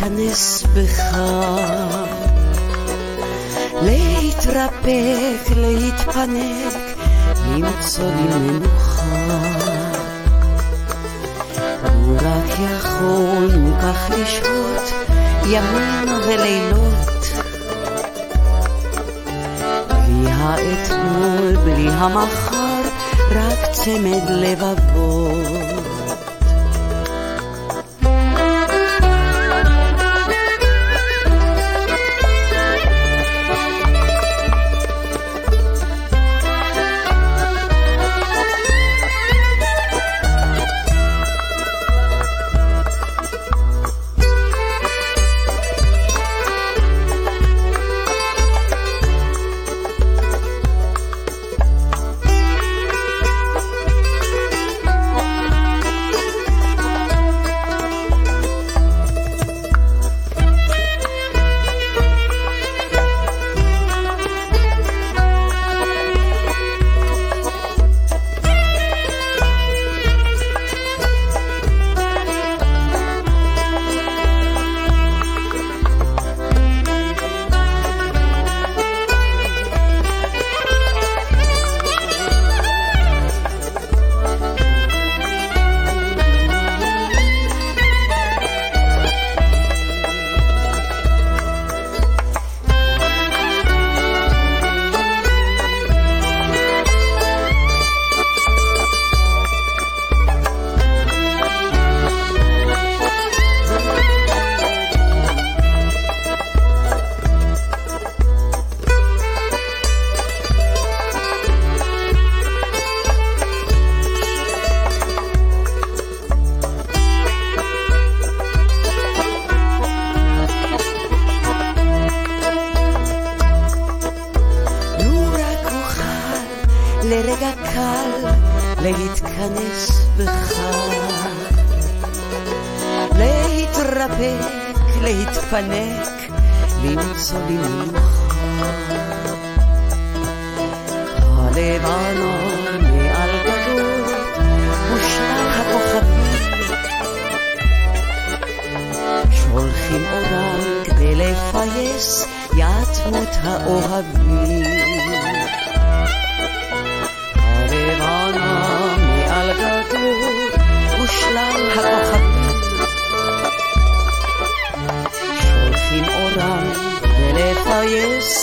להתכנס בך, להתרפק, להתפנק, למצוא לי מנוחה. לו רק יכולנו כך לשהות ימים ולילות, בלי האתמול, בלי המחר, רק צמד לבבות. לרגע קל להתכנס בך, להתרפק, להתפנק, למצוא לי מנוחה. הלבנון מעל גגות ושלל הכוכבים שולחים אורם כדי לפייס יתמות האוהבים. הלבנון מעל גגות ושלל הכוכבים שולחים אורם כדי לפייס